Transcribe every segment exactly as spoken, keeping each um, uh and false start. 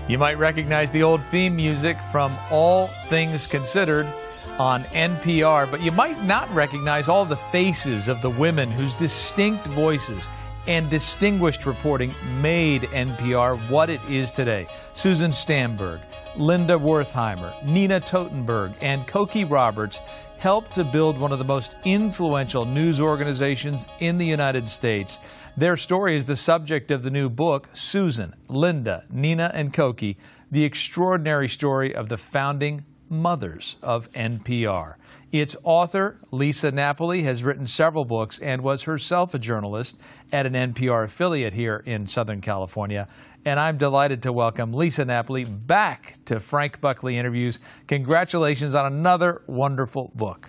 You might recognize the old theme music from All Things Considered on N P R, but you might not recognize all the faces of the women whose distinct voices and distinguished reporting made N P R what it is today. Susan Stamberg, Linda Wertheimer, Nina Totenberg, and Cokie Roberts helped to build one of the most influential news organizations in the United States. Their story is the subject of the new book, Susan, Linda, Nina, and Cokie, The Extraordinary Story of the Founding Mothers of N P R. Its author, Lisa Napoli, has written several books and was herself a journalist at an N P R affiliate here in Southern California. And I'm delighted to welcome Lisa Napoli back to Frank Buckley Interviews. Congratulations on another wonderful book.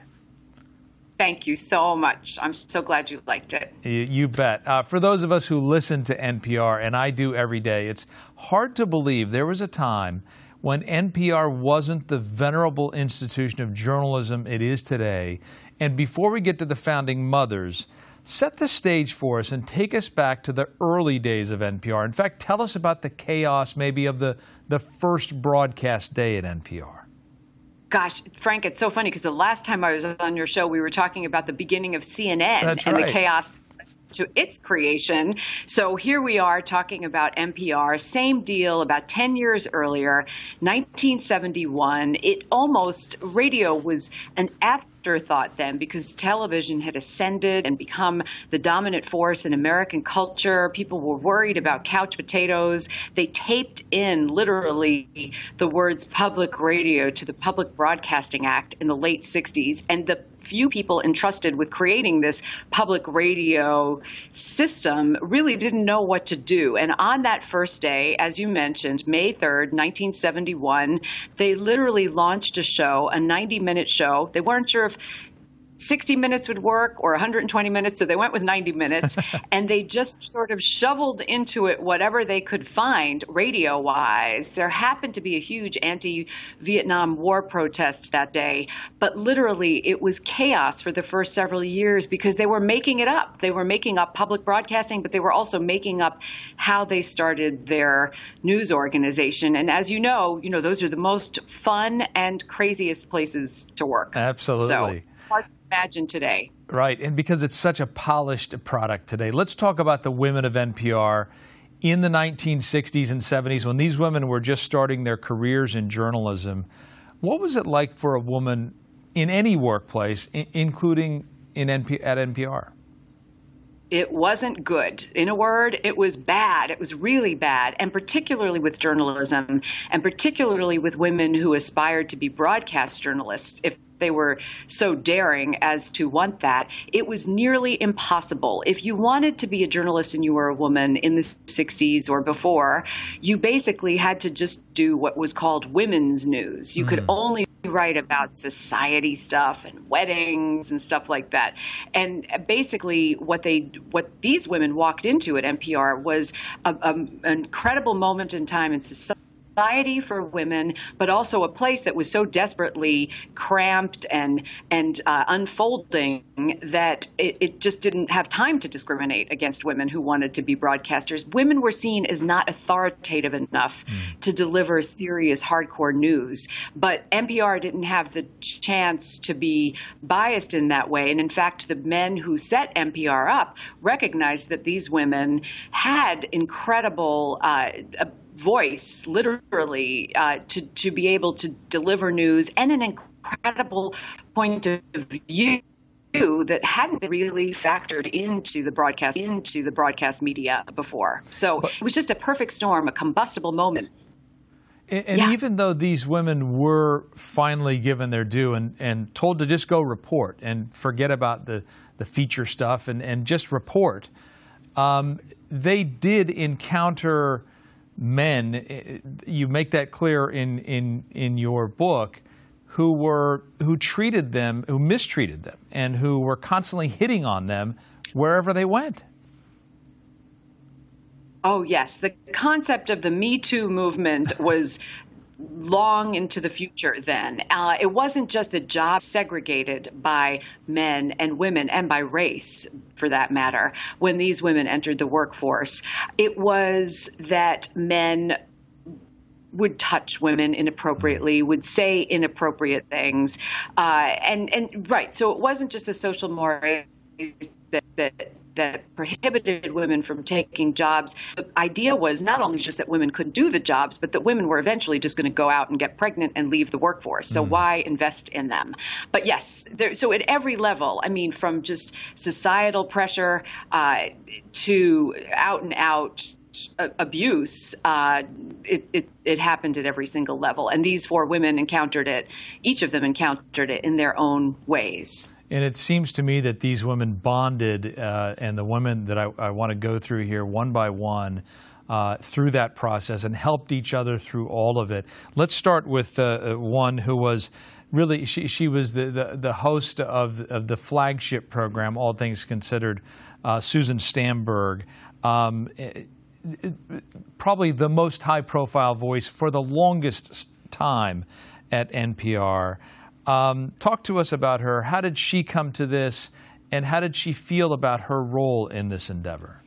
Thank you so much. I'm so glad you liked it. You, you bet. Uh, for those of us who listen to N P R, and I do every day, it's hard to believe there was a time when N P R wasn't the venerable institution of journalism it is today. And before we get to the founding mothers, set the stage for us and take us back to the early days of N P R. In fact, tell us about the chaos maybe of the, the first broadcast day at N P R. Gosh, Frank, it's so funny because the last time I was on your show, we were talking about the beginning of C N N That's and right. the chaos to its creation. So here we are talking about N P R, same deal about ten years earlier, nineteen seventy-one. It almost, radio was an afterthought then because television had ascended and become the dominant force in American culture. People were worried about couch potatoes. They taped in literally the words public radio to the Public Broadcasting Act in the late sixties. And the few people entrusted with creating this public radio system really didn't know what to do. And on that first day, as you mentioned, May third, nineteen seventy-one, they literally launched a show, a ninety minute show. They weren't sure if sixty minutes would work or one hundred twenty minutes, so they went with ninety minutes, and they just sort of shoveled into it whatever they could find radio-wise. There happened to be a huge anti-Vietnam War protest that day, but literally it was chaos for the first several years because they were making it up. They were making up public broadcasting, but they were also making up how they started their news organization. And as you know, you know, those are the most fun and craziest places to work. Absolutely. So, hard to imagine today. Right, and because it's such a polished product today, let's talk about the women of N P R in the nineteen sixties and seventies when these women were just starting their careers in journalism. What was it like for a woman in any workplace, I- including in N P- at N P R? It wasn't good. In a word, it was bad. It was really bad, and particularly with journalism, and particularly with women who aspired to be broadcast journalists. If they were so daring as to want that, it was nearly impossible. If you wanted to be a journalist and you were a woman in the sixties or before, you basically had to just do what was called women's news. You mm. could only write about society stuff and weddings and stuff like that. And basically what they what these women walked into at N P R was a, a, an incredible moment in time in society for women, but also a place that was so desperately cramped and and uh, unfolding that it, it just didn't have time to discriminate against women who wanted to be broadcasters. Women were seen as not authoritative enough mm. to deliver serious, hardcore news. But N P R didn't have the chance to be biased in that way. And in fact, the men who set N P R up recognized that these women had incredible uh, voice, literally, uh, to, to be able to deliver news and an incredible point of view that hadn't really factored into the broadcast, into the broadcast media before. So it was just a perfect storm, a combustible moment. And, and yeah. even though these women were finally given their due and, and told to just go report and forget about the, the feature stuff and, and just report, um, they did encounter men, you make that clear in, in, in your book, who were who treated them, who mistreated them, and who were constantly hitting on them wherever they went. Oh, yes. The concept of the Me Too movement was long into the future then. Uh, it wasn't just the job segregated by men and women and by race, for that matter, when these women entered the workforce. It was that men would touch women inappropriately, would say inappropriate things. Uh, and, and right, so it wasn't just the social mores that, that that prohibited women from taking jobs. The idea was not only just that women couldn't do the jobs, but that women were eventually just going to go out and get pregnant and leave the workforce. So mm. why invest in them? But yes, there, so at every level, I mean, from just societal pressure uh, to out and out abuse, uh, it, it, it happened at every single level. And these four women encountered it, each of them encountered it in their own ways. And it seems to me that these women bonded, uh, and the women that I, I want to go through here one by one uh, through that process and helped each other through all of it. Let's start with uh, one who was really, she, she was the, the, the host of, of the flagship program, All Things Considered, uh, Susan Stamberg. Um, it, it, probably the most high-profile voice for the longest time at N P R. Um, talk to us about her. How did she come to this, and how did she feel about her role in this endeavor?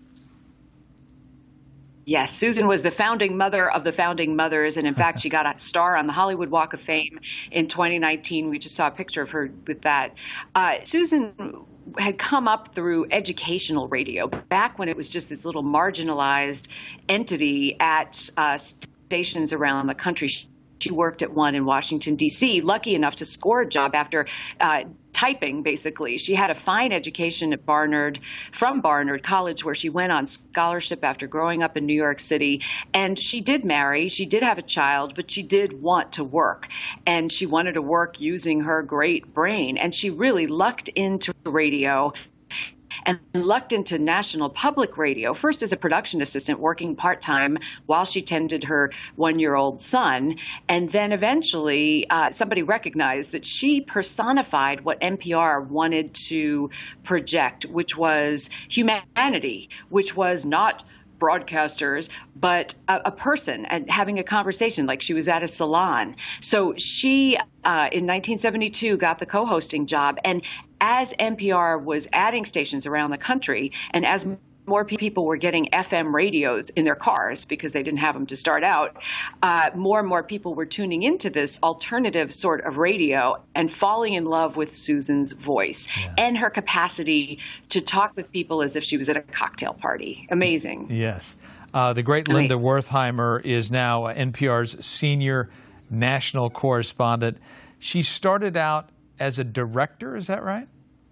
Yes, Susan was the founding mother of the founding mothers, and in fact, she got a star on the Hollywood Walk of Fame in twenty nineteen. We just saw a picture of her with that. Uh, Susan had come up through educational radio back when it was just this little marginalized entity at uh, stations around the country. She worked at one in Washington, D C, lucky enough to score a job after uh, typing, basically. She had a fine education at Barnard, from Barnard College, where she went on scholarship after growing up in New York City. And she did marry. She did have a child, but she did want to work. And she wanted to work using her great brain. And she really lucked into radio and lucked into National Public Radio, first as a production assistant working part-time while she tended her one-year-old son. And then eventually uh, somebody recognized that she personified what N P R wanted to project, which was humanity, which was not broadcasters, but a, a person and having a conversation like she was at a salon. So she, uh, in nineteen seventy-two, got the co-hosting job. And as N P R was adding stations around the country, and as more people were getting F M radios in their cars because they didn't have them to start out, uh, more and more people were tuning into this alternative sort of radio and falling in love with Susan's voice yeah. and her capacity to talk with people as if she was at a cocktail party. Amazing. Yes. Uh, the great Amazing. Linda Wertheimer is now N P R's senior national correspondent. She started out as a director, is that right?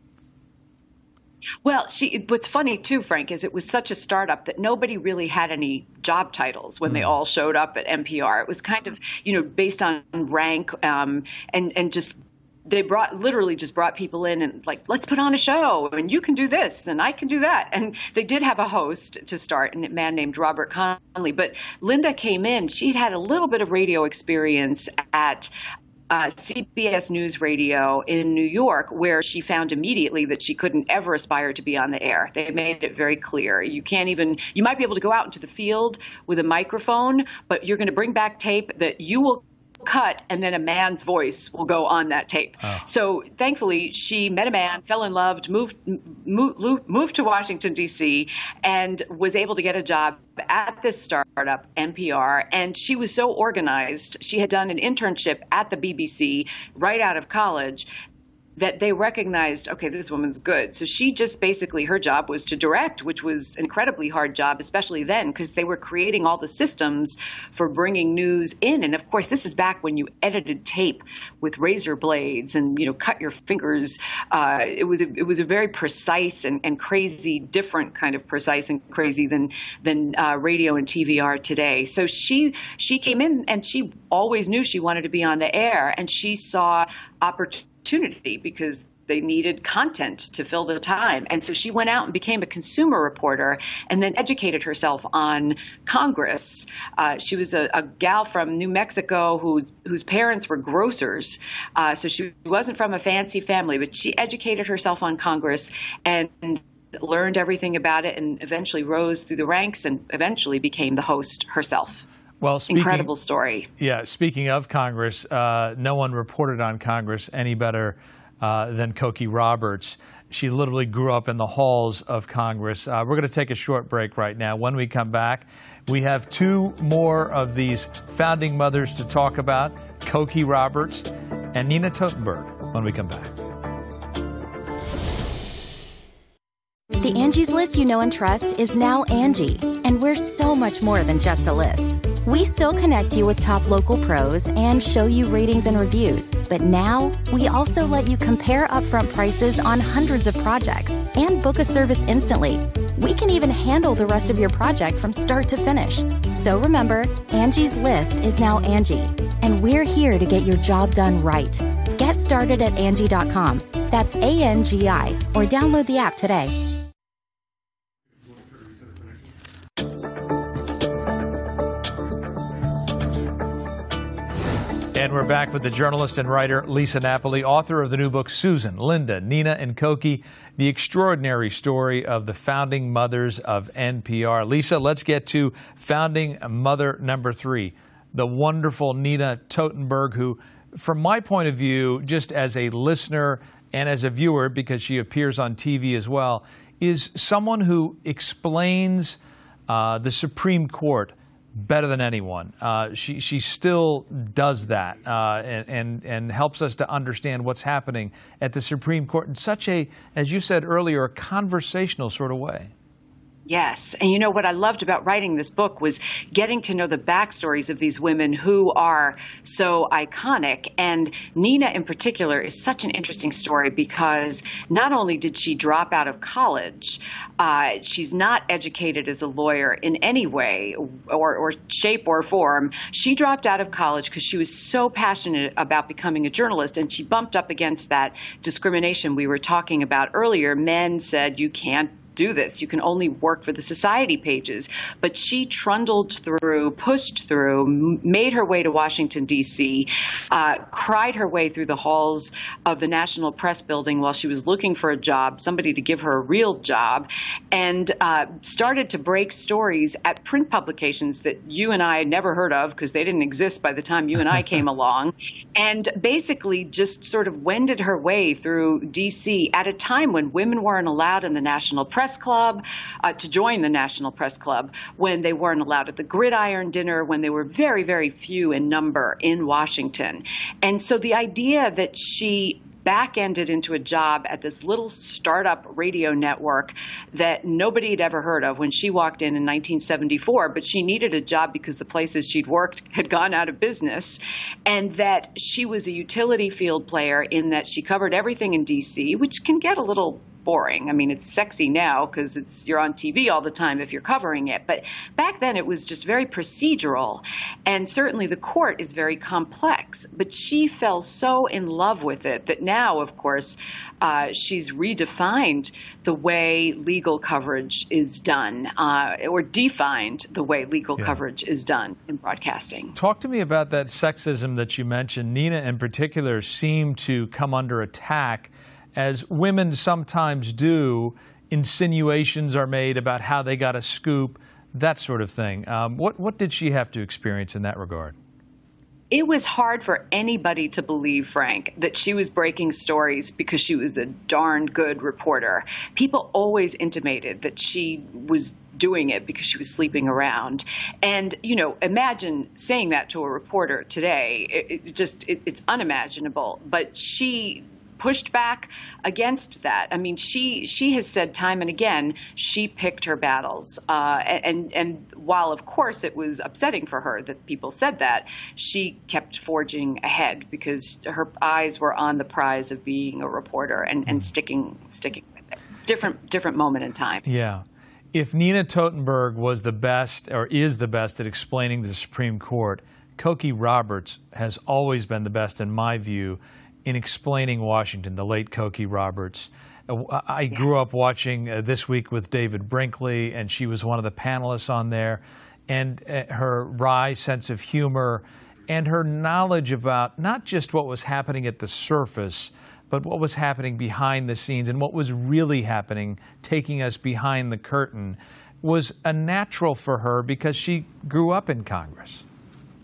Well, she, what's funny, too, Frank, is it was such a startup that nobody really had any job titles when mm. they all showed up at N P R. It was kind of, you know, based on rank um, and, and just they brought literally just brought people in and like, let's put on a show and you can do this and I can do that. And they did have a host to start, a man named Robert Conley. But Linda came in. She'd had a little bit of radio experience at Uh, C B S News Radio in New York, where she found immediately that she couldn't ever aspire to be on the air. They made it very clear. You can't even, you might be able to go out into the field with a microphone, but you're going to bring back tape that you will cut and then a man's voice will go on that tape. Oh. So thankfully she met a man, fell in love, moved, moved, moved to Washington, D C, and was able to get a job at this startup, N P R. And she was so organized. She had done an internship at the B B C right out of college that they recognized, okay, this woman's good. So she just basically, her job was to direct, which was an incredibly hard job, especially then, because they were creating all the systems for bringing news in. And of course, this is back when you edited tape with razor blades and, you know, cut your fingers. Uh, it was a, it was a very precise and, and crazy, different kind of precise and crazy than than uh, radio and T V are today. So she she came in and she always knew she wanted to be on the air, and she saw opportunity. opportunity because they needed content to fill the time. And so she went out and became a consumer reporter and then educated herself on Congress. Uh, she was a, a gal from New Mexico who, whose parents were grocers. Uh, so she wasn't from a fancy family, but she educated herself on Congress and learned everything about it and eventually rose through the ranks and eventually became the host herself. Well, speaking, incredible story. Yeah, speaking of Congress, uh, no one reported on Congress any better uh, than Cokie Roberts. She literally grew up in the halls of Congress. Uh, we're going to take a short break right now. When we come back, we have two more of these founding mothers to talk about, Cokie Roberts and Nina Totenberg, when we come back. The Angie's List you know and trust is now Angie, and we're so much more than just a list. We still connect you with top local pros and show you ratings and reviews, but now we also let you compare upfront prices on hundreds of projects and book a service instantly. We can even handle the rest of your project from start to finish. So remember, Angie's List is now Angie, and we're here to get your job done right. Get started at Angie dot com. That's A N G I, or download the app today. And we're back with the journalist and writer Lisa Napoli, author of the new book, Susan, Linda, Nina, and Cokie, the extraordinary story of the founding mothers of N P R. Lisa, let's get to founding mother number three, the wonderful Nina Totenberg, who, from my point of view, just as a listener and as a viewer, because she appears on T V as well, is someone who explains uh, the Supreme Court better than anyone. Uh, she she still does that uh, and, and and helps us to understand what's happening at the Supreme Court in such a, as you said earlier, a conversational sort of way. Yes. And you know what I loved about writing this book was getting to know the backstories of these women who are so iconic. And Nina in particular is such an interesting story because not only did she drop out of college, uh, she's not educated as a lawyer in any way or, or shape or form. She dropped out of college because she was so passionate about becoming a journalist, and she bumped up against that discrimination we were talking about earlier. Men said, you can't do this. You can only work for the society pages. But she trundled through, pushed through, made her way to Washington, D C, uh, cried her way through the halls of the National Press Building while she was looking for a job, somebody to give her a real job, and uh, started to break stories at print publications that you and I had never heard of because they didn't exist by the time you and I came along, and basically just sort of wended her way through D C at a time when women weren't allowed in the National Press Club, uh, to join the National Press Club, when they weren't allowed at the Gridiron Dinner, when they were very, very few in number in Washington. And so the idea that she back-ended into a job at this little startup radio network that nobody had ever heard of when she walked in in nineteen seventy-four, but she needed a job because the places she'd worked had gone out of business, and that she was a utility field player in that she covered everything in D C, which can get a little boring. I mean, it's sexy now because it's you're on T V all the time if you're covering it. But back then it was just very procedural. And certainly the court is very complex. But she fell so in love with it that now, of course, uh, she's redefined the way legal coverage is done, uh, or defined the way legal yeah. coverage is done in broadcasting. Talk to me about that sexism that you mentioned. Nina in particular seemed to come under attack, as women sometimes do. Insinuations are made about how they got a scoop, that sort of thing. Um, what, what did she have to experience in that regard? It was hard for anybody to believe, Frank, that she was breaking stories because she was a darn good reporter. People always intimated that she was doing it because she was sleeping around. And, you know, imagine saying that to a reporter today. It, it just, it, it's unimaginable. But she pushed back against that. I mean, she she has said time and again she picked her battles. Uh, and, and while, of course, it was upsetting for her that people said that, she kept forging ahead because her eyes were on the prize of being a reporter and, and sticking sticking with it. Different, different moment in time. Yeah. If Nina Totenberg was the best or is the best at explaining the Supreme Court, Cokie Roberts has always been the best, in my view, in explaining Washington, the late Cokie Roberts. I grew yes. up watching uh, This Week with David Brinkley, and she was one of the panelists on there. And uh, her wry sense of humor and her knowledge about not just what was happening at the surface, but what was happening behind the scenes and what was really happening, taking us behind the curtain, was a natural for her because she grew up in Congress.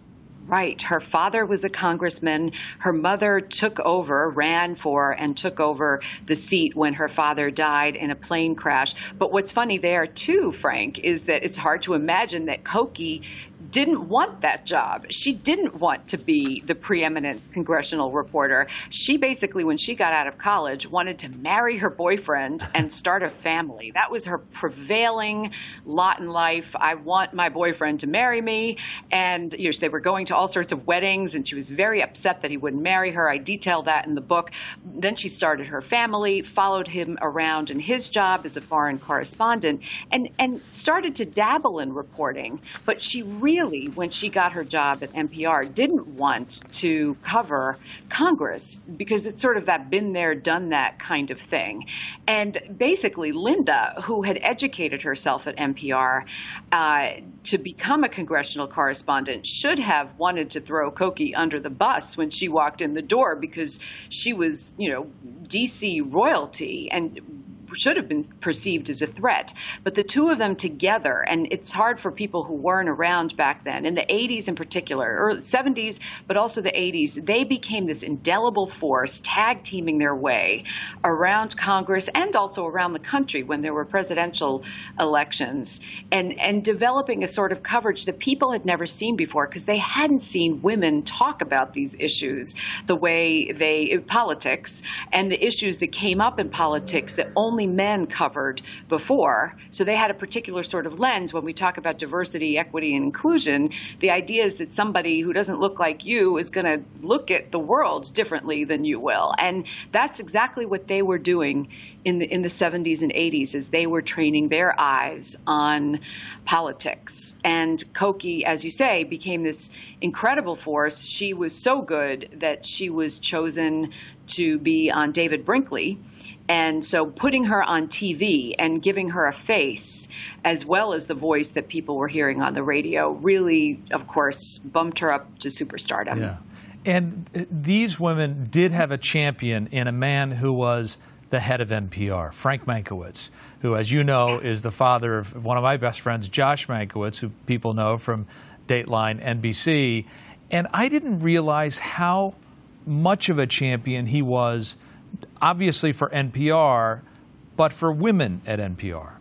Right. Her father was a congressman. Her mother took over, ran for, and took over the seat when her father died in a plane crash. But what's funny there, too, Frank, is that it's hard to imagine that Cokie didn't want that job. She didn't want to be the preeminent congressional reporter. She basically, when she got out of college, wanted to marry her boyfriend and start a family. That was her prevailing lot in life. I want my boyfriend to marry me. And you know, they were going to all sorts of weddings, and she was very upset that he wouldn't marry her. I detail that in the book. Then she started her family, followed him around in his job as a foreign correspondent, and, and started to dabble in reporting. But she really Really, when she got her job at N P R, didn't want to cover Congress because it's sort of that been there, done that kind of thing. And basically, Linda, who had educated herself at N P R uh, to become a congressional correspondent, should have wanted to throw Cokie under the bus when she walked in the door because she was, you know, D C royalty and should have been perceived as a threat. But the two of them together, and it's hard for people who weren't around back then, in the eighties in particular, or seventies, but also the eighties, they became this indelible force, tag teaming their way around Congress and also around the country when there were presidential elections, and, and developing a sort of coverage that people had never seen before because they hadn't seen women talk about these issues the way they, politics, and the issues that came up in politics that only men covered before. So they had a particular sort of lens. When we talk about diversity, equity, and inclusion, the idea is that somebody who doesn't look like you is going to look at the world differently than you will. And that's exactly what they were doing in the in the seventies and eighties, as they were training their eyes on politics. And Cokie, as you say, became this incredible force. She was so good that she was chosen to be on David Brinkley. And so putting her on T V and giving her a face, as well as the voice that people were hearing on the radio, really, of course, bumped her up to superstardom. Yeah. And these women did have a champion in a man who was the head of N P R, Frank Mankiewicz, who, as you know, yes. is the father of one of my best friends, Josh Mankiewicz, who people know from Dateline N B C. And I didn't realize how much of a champion he was, obviously for N P R, but for women at N P R.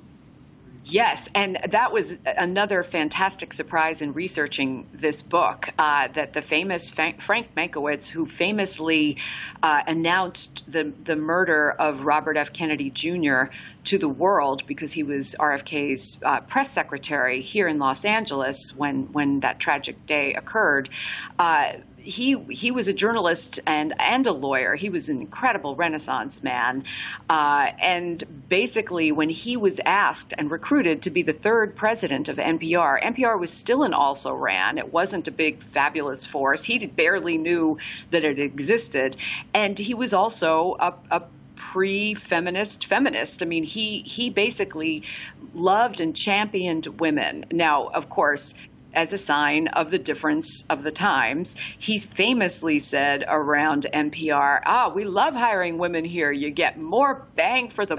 Yes, and that was another fantastic surprise in researching this book, uh, that the famous Frank Mankiewicz, who famously uh, announced the, the murder of Robert F. Kennedy Junior to the world because he was R F K's uh, press secretary here in Los Angeles when, when that tragic day occurred, uh, He he was a journalist and and a lawyer. He was an incredible Renaissance man. Uh, and basically, when he was asked and recruited to be the third president of N P R, N P R was still an also-ran. It wasn't a big, fabulous force. He barely knew that it existed. And he was also a, a pre-feminist feminist. I mean, he he basically loved and championed women. Now, of course, as a sign of the difference of the times, he famously said around N P R, ah, we love hiring women here. You get more bang for the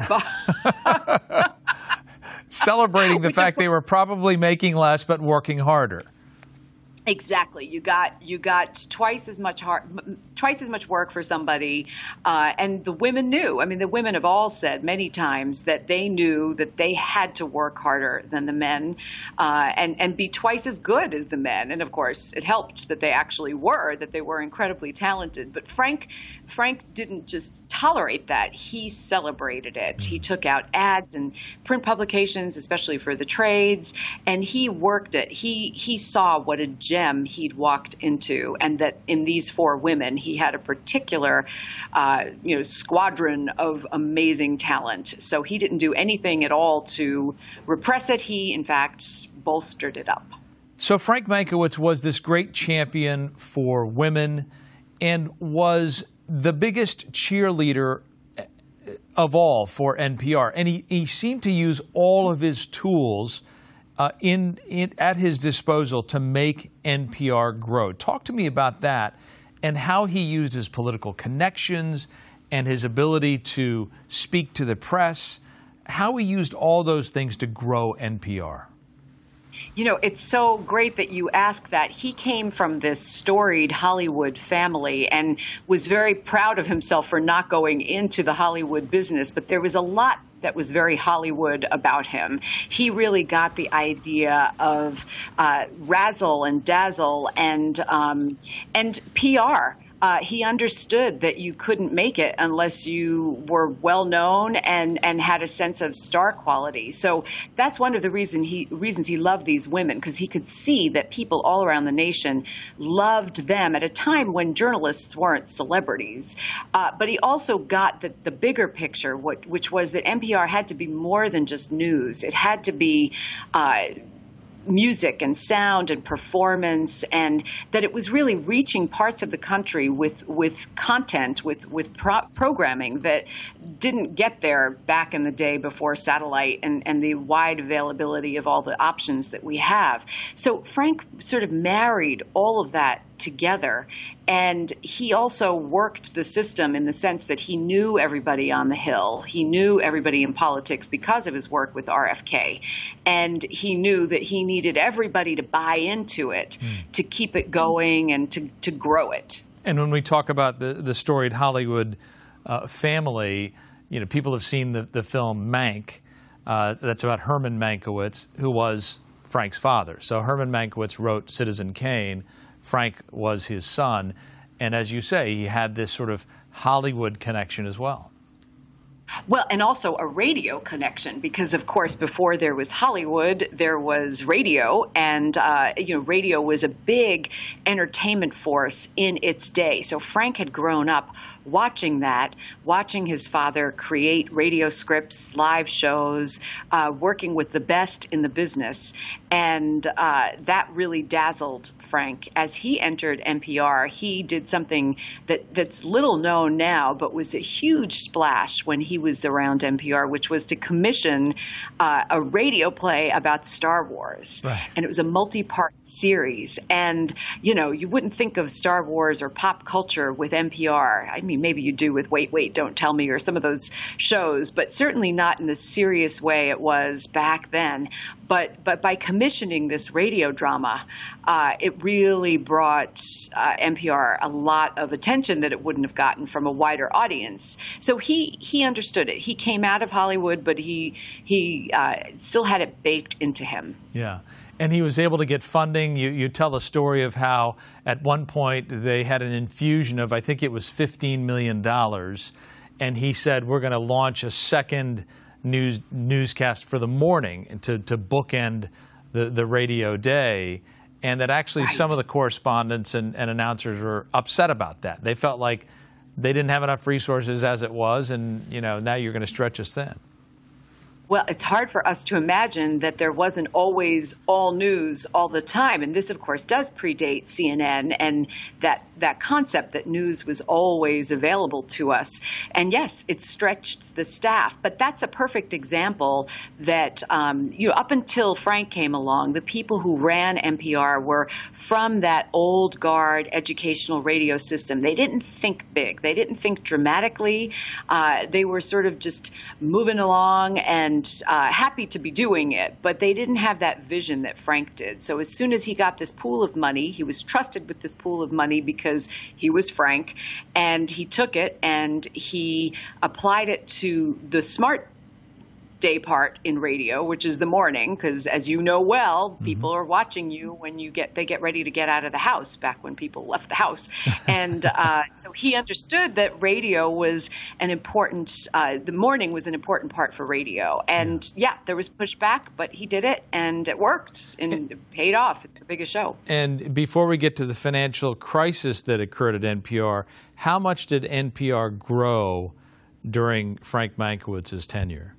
buck. Celebrating the fact they were probably making less but working harder. Exactly. You got you got twice as much hard, twice as much work for somebody, uh, and the women knew. I mean, the women have all said many times that they knew that they had to work harder than the men, uh, and and be twice as good as the men. And of course, it helped that they actually were, that they were incredibly talented. But Frank Frank didn't just tolerate that; he celebrated it. He took out ads and print publications, especially for the trades, and he worked it. He he saw what a gem he'd walked into, and that in these four women, he had a particular, uh, you know, squadron of amazing talent. So he didn't do anything at all to repress it. He, in fact, bolstered it up. So Frank Mankiewicz was this great champion for women and was the biggest cheerleader of all for N P R. And he, he seemed to use all of his tools Uh, in, in at his disposal to make N P R grow. Talk to me about that and how he used his political connections and his ability to speak to the press, how he used all those things to grow N P R. You know, it's so great that you ask that. He came from this storied Hollywood family and was very proud of himself for not going into the Hollywood business, but there was a lot that was very Hollywood about him. He really got the idea of uh, razzle and dazzle and um, and P R. Uh, he understood that you couldn't make it unless you were well known and, and had a sense of star quality. So that's one of the reason he, reasons he loved these women, because he could see that people all around the nation loved them at a time when journalists weren't celebrities. Uh, but he also got the, the bigger picture, what, which was that N P R had to be more than just news. It had to be uh, music and sound and performance, and that it was really reaching parts of the country with with content, with with pro programming that didn't get there back in the day before satellite and, and the wide availability of all the options that we have. So Frank sort of married all of that together. And he also worked the system in the sense that he knew everybody on the Hill. He knew everybody in politics because of his work with R F K. And he knew that he needed everybody to buy into it, mm. to keep it going and to, to grow it. And when we talk about the, the storied Hollywood uh, family, you know, people have seen the, the film Mank. Uh, that's about Herman Mankiewicz, who was Frank's father. So Herman Mankiewicz wrote Citizen Kane. Frank was his son. And as you say, he had this sort of Hollywood connection as well. Well, and also a radio connection, because, of course, before there was Hollywood, there was radio, and uh, you know, radio was a big entertainment force in its day. So Frank had grown up watching that, watching his father create radio scripts, live shows, uh, working with the best in the business, and uh, that really dazzled Frank. As he entered N P R, he did something that that's little known now, but was a huge splash when he was around N P R, which was to commission uh, a radio play about Star Wars. Right. And it was a multi-part series. And, you know, you wouldn't think of Star Wars or pop culture with N P R. I mean, maybe you do with Wait, Wait, Don't Tell Me or some of those shows, but certainly not in the serious way it was back then. But, but by commissioning this radio drama, uh, it really brought uh, N P R a lot of attention that it wouldn't have gotten from a wider audience. So he, he understood it. He came out of Hollywood, but he, he uh, still had it baked into him. Yeah. And he was able to get funding. You, you tell a story of how at one point they had an infusion of, I think it was fifteen million dollars. And he said, we're going to launch a second news newscast for the morning to, to bookend the, the radio day. And that actually right. some of the correspondents and, and announcers were upset about that. They felt like they didn't have enough resources as it was, and you know, now you're going to stretch us thin. Well, it's hard for us to imagine that there wasn't always all news all the time. And this, of course, does predate C N N and that, that concept that news was always available to us. And yes, it stretched the staff. But that's a perfect example that, um, you know, up until Frank came along, the people who ran N P R were from that old guard educational radio system. They didn't think big. They didn't think dramatically. Uh, they were sort of just moving along and And uh, happy to be doing it, but they didn't have that vision that Frank did. So as soon as he got this pool of money, he was trusted with this pool of money because he was Frank, and he took it and he applied it to the smart day part in radio, which is the morning, because as you know well, mm-hmm. people are watching you when you get they get ready to get out of the house, back when people left the house. And uh, so he understood that radio was an important, uh, the morning was an important part for radio. And yeah, there was pushback, but he did it and it worked and it paid off. It's the biggest show. And before we get to the financial crisis that occurred at N P R, how much did N P R grow during Frank Mankiewicz's tenure?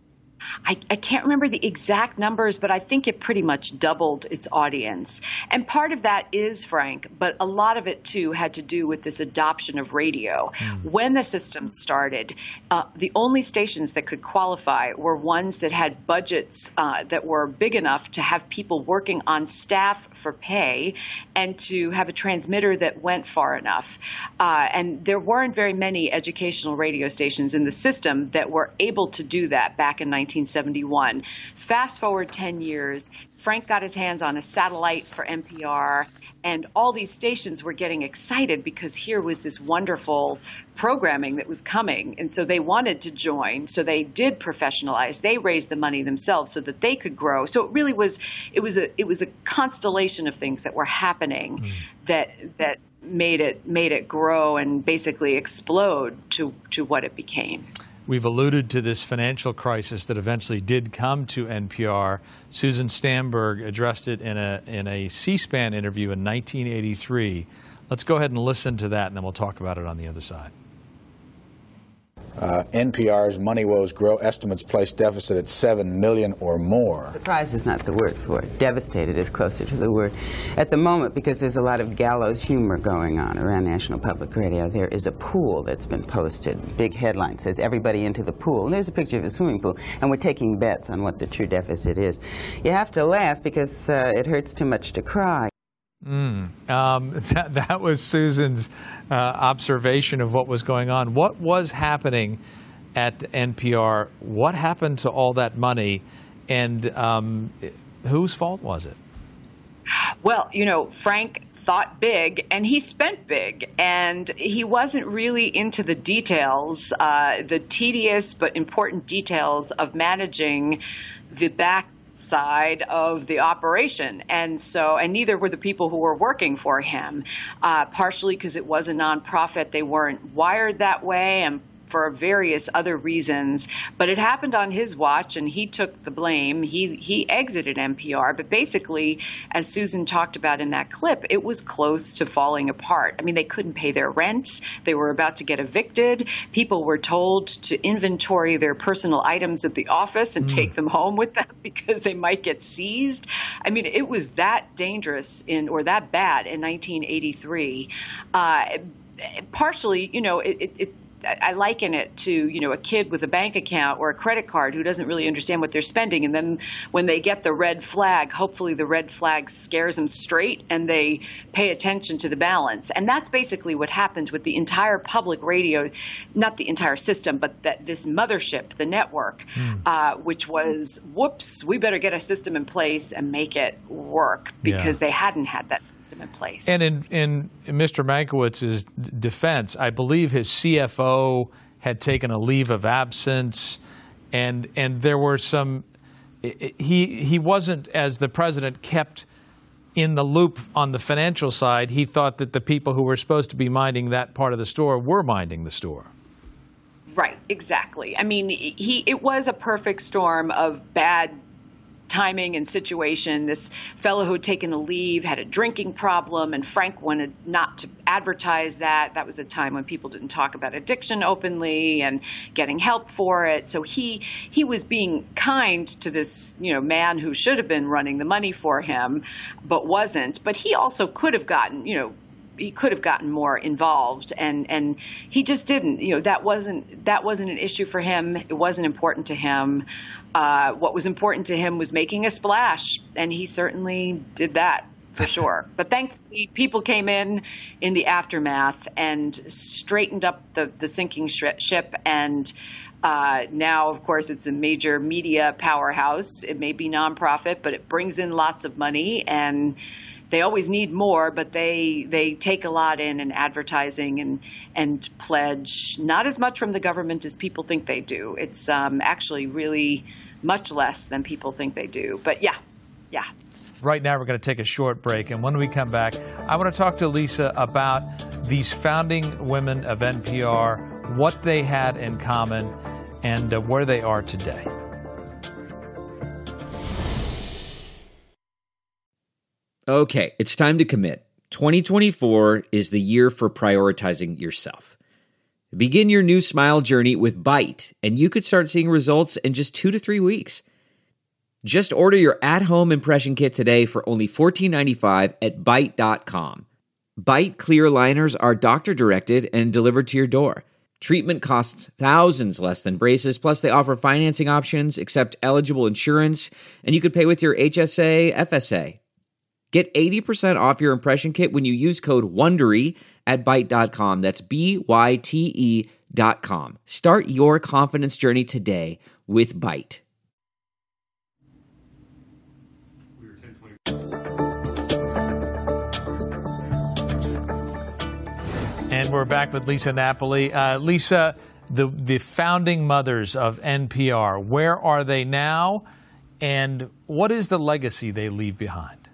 I, I can't remember the exact numbers, but I think it pretty much doubled its audience. And part of that is Frank, but a lot of it, too, had to do with this adoption of radio. Mm. When the system started, uh, the only stations that could qualify were ones that had budgets uh, that were big enough to have people working on staff for pay and to have a transmitter that went far enough. Uh, and there weren't very many educational radio stations in the system that were able to do that back in nineteen nineteen seventy-one. Fast forward ten years, Frank got his hands on a satellite for N P R, and all these stations were getting excited because here was this wonderful programming that was coming. And so they wanted to join. So they did professionalize. They raised the money themselves so that they could grow. So it really was, it was a, it was a constellation of things that were happening mm. that, that made it, made it grow and basically explode to, to what it became. We've alluded to this financial crisis that eventually did come to N P R. Susan Stamberg addressed it in a in a C-SPAN interview in nineteen eighty-three. Let's go ahead and listen to that, and then we'll talk about it on the other side. Uh, N P R's Money Woes Grow estimates place deficit at seven million dollars or more. Surprised is not the word for it. Devastated is closer to the word. At the moment, because there's a lot of gallows humor going on around National Public Radio, there is a pool that's been posted. Big headline says, everybody into the pool. And there's a picture of a swimming pool, and we're taking bets on what the true deficit is. You have to laugh because uh, it hurts too much to cry. Mm, um, that, that was Susan's uh, observation of what was going on. What was happening at N P R? What happened to all that money? And um, whose fault was it? Well, you know, Frank thought big and he spent big, and he wasn't really into the details, uh, the tedious but important details of managing the back side of the operation. And so, and neither were the people who were working for him, uh, partially because it was a nonprofit. They weren't wired that way, and for various other reasons. But it happened on his watch, and he took the blame. He he exited N P R. But basically, as Susan talked about in that clip, it was close to falling apart. I mean, they couldn't pay their rent. They were about to get evicted. People were told to inventory their personal items at the office and mm. take them home with them because they might get seized. I mean, it was that dangerous in or that bad in nineteen eighty-three. Uh, partially, you know, it, it, it I liken it to, you know, a kid with a bank account or a credit card who doesn't really understand what they're spending. And then when they get the red flag, hopefully the red flag scares them straight and they pay attention to the balance. And that's basically what happened with the entire public radio, not the entire system, but that this mothership, the network, mm. uh, which was, whoops, we better get a system in place and make it work because yeah. they hadn't had that system in place. And in, in, in Mister Mankowitz's defense, I believe his C F O had taken a leave of absence, and and there were some. He he wasn't, as the president, kept in the loop on the financial side. He thought that the people who were supposed to be minding that part of the store were minding the store. Right, exactly. I mean, he it was a perfect storm of bad timing and situation. This fellow who had taken the leave had a drinking problem, and Frank wanted not to advertise that. That was a time when people didn't talk about addiction openly and getting help for it. So he he was being kind to this, you know, man who should have been running the money for him, but wasn't. But he also could have gotten, you know, he could have gotten more involved, and, and he just didn't. You know, that wasn't that wasn't an issue for him. It wasn't important to him. Uh, what was important to him was making a splash, and he certainly did that for sure. But thankfully, people came in in the aftermath and straightened up the, the sinking sh- ship. And uh, now, of course, it's a major media powerhouse. It may be nonprofit, but it brings in lots of money, and they always need more, but they they take a lot in in advertising and and pledge not as much from the government as people think they do. It's um, actually really much less than people think they do. But yeah, yeah. Right now we're going to take a short break, and when we come back, I want to talk to Lisa about these founding women of N P R, what they had in common, and uh, where they are today. Okay, it's time to commit. twenty twenty-four is the year for prioritizing yourself. Begin your new smile journey with Byte, and you could start seeing results in just two to three weeks. Just order your at-home impression kit today for only fourteen ninety-five at byte dot com. Byte clear liners are doctor-directed and delivered to your door. Treatment costs thousands less than braces, plus they offer financing options, accept eligible insurance, and you could pay with your H S A, F S A. Get eighty percent off your impression kit when you use code WONDERY at byte dot com. That's B Y T E dot com. Start your confidence journey today with Byte. And we're back with Lisa Napoli. Uh, Lisa, the the founding mothers of N P R, where are they now, and what is the legacy they leave behind?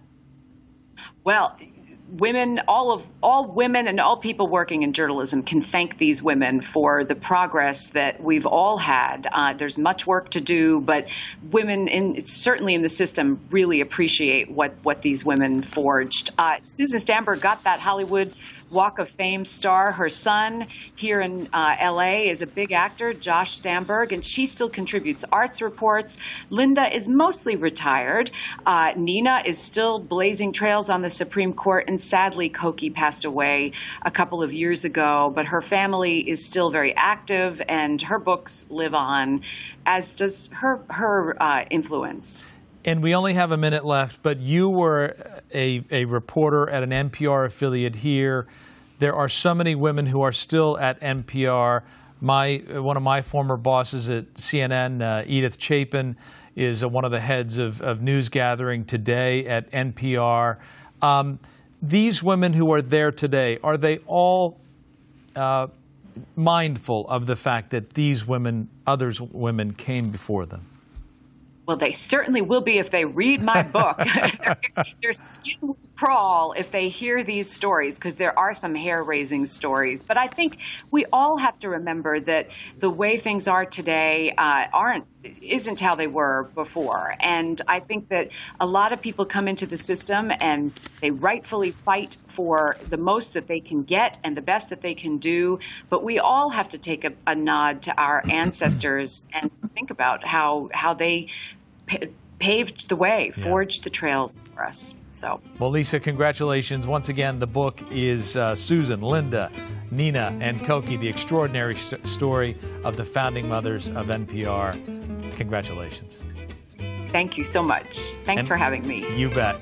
Well, women, all of all women and all people working in journalism can thank these women for the progress that we've all had. Uh, there's much work to do, but women, in certainly in the system, really appreciate what what these women forged. Uh, Susan Stamberg got that Hollywood Walk of Fame star. Her son here in uh, L A is a big actor, Josh Stamberg, and she still contributes arts reports. Linda is mostly retired. Uh, Nina is still blazing trails on the Supreme Court, and sadly, Cokie passed away a couple of years ago, but her family is still very active, and her books live on, as does her, her uh, influence. And we only have a minute left, but you were a, a reporter at an N P R affiliate here. There are so many women who are still at N P R. My one of my former bosses at C N N, uh, Edith Chapin, is uh, one of the heads of, of news gathering today at N P R. Um, these women who are there today, are they all uh, mindful of the fact that these women, others women, came before them? Well, they certainly will be if they read my book. Their skin will crawl if they hear these stories, because there are some hair-raising stories. But I think we all have to remember that the way things are today uh, aren't isn't how they were before. And I think that a lot of people come into the system and they rightfully fight for the most that they can get and the best that they can do. But we all have to take a, a nod to our ancestors and think about how how they pa- paved the way, Yeah. forged the trails for us. So, Well, Lisa, congratulations. Once again, the book is uh, Susan, Linda, Nina, and Cokie, the extraordinary st- story of the founding mothers of N P R. Congratulations. thank you so much. Thanks And for having me. You bet.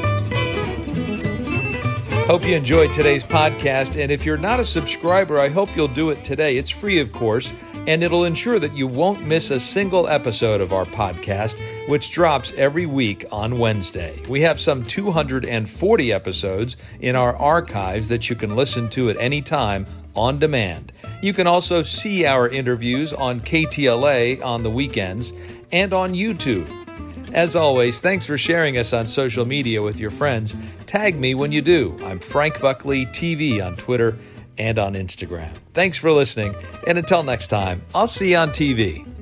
Hope you enjoyed today's podcast, and if you're not a subscriber, I hope you'll do it today. It's free, of course, and it'll ensure that you won't miss a single episode of our podcast, which drops every week on Wednesday. We have some two hundred forty episodes in our archives that you can listen to at any time on demand. You can also see our interviews on K T L A on the weekends and on YouTube. As always, thanks for sharing us on social media with your friends. Tag me when you do. I'm Frank Buckley T V on Twitter and on Instagram. Thanks for listening, and until next time, I'll see you on T V.